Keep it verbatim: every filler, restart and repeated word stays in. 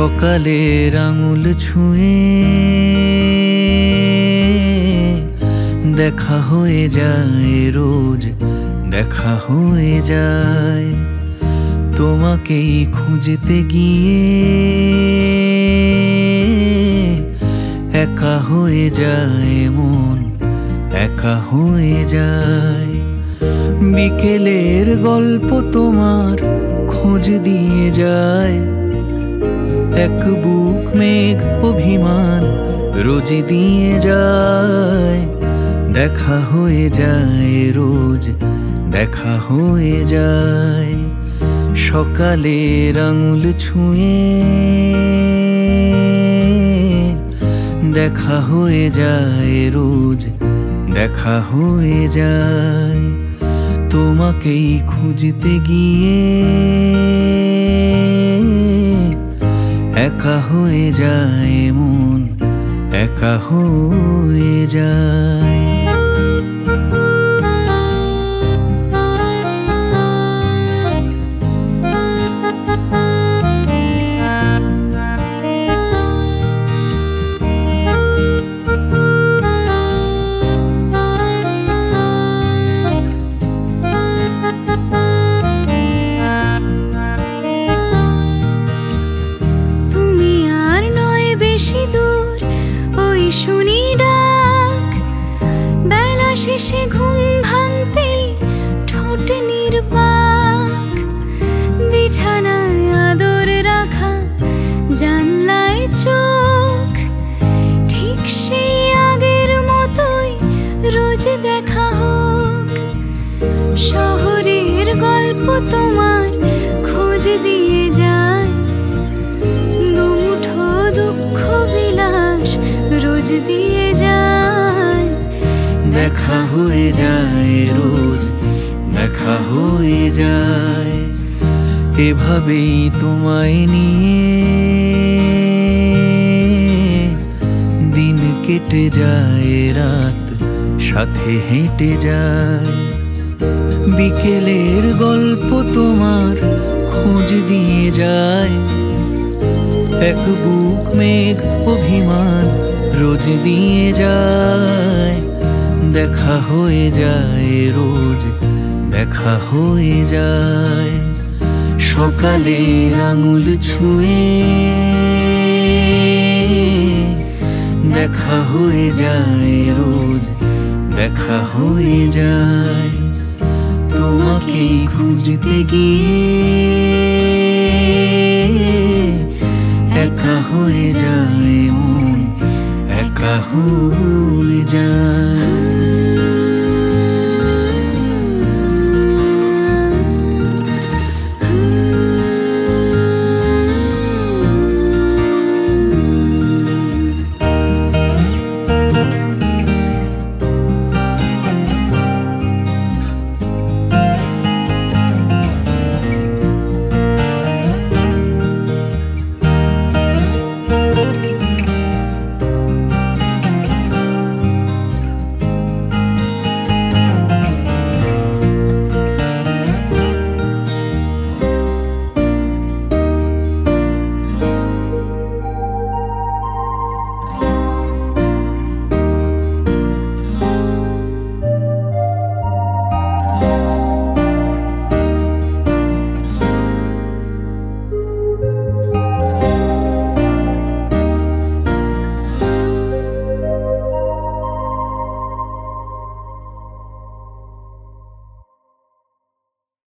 সকালের আঙুল ছুঁয়ে দেখা হয়ে যায় রোজ, দেখা হয়ে যায়। তোমাকেই খুঁজতে গিয়ে একা হয়ে যায় মন, একা হয়ে যায়। বিকেলের গল্প তোমার খোঁজ দিয়ে যায়, এক বুক মেঘ অভিমান রোজ দিয়ে যায়। দেখা হয়ে যায় রোজ, দেখা হয়ে যায়। সকালের আঙুল ছুঁয়ে দেখা হয়ে যায় রোজ, দেখা হয়ে যায়। তোমাকেই খুঁজতে গিয়ে একা হয়ে যায় মন, একা হয়ে যায়। শুনি ডাক বেলা শেষে ঘুম ভাঙতে ঠোঁট নির্বাক, বিছানায় আদর রাখা জানলায় চোখ, ঠিক সেই আগের মতোই রোজ দেখা হোক। শহরের গল্প তোমার খোঁজ দিয়ে যায়, দুমুঠো দুঃখ বিলাস রোজ দিয়ে যায়। দেখা হয়ে যায় রোজ, দেখা হয়ে যায়। এভাবেই তোমায় নিয়ে দিন কেটে যায়, রাত সাথে হেঁটে যায়। বিকেলের গল্প তোমার খোঁজ দিয়ে যায়, এক বুক মেঘ অভিমান রোজ দিয়ে যায়। দেখা হয়ে যায় রোজ, দেখা হয়ে যায়। সকালের আঙুল ছুঁয়ে দেখা হয়ে যায় রোজ, দেখা হয়ে যায়। তোমাকেই খুঁজতে গিয়ে একা হয়ে যায় মন, একা হয়ে যায়।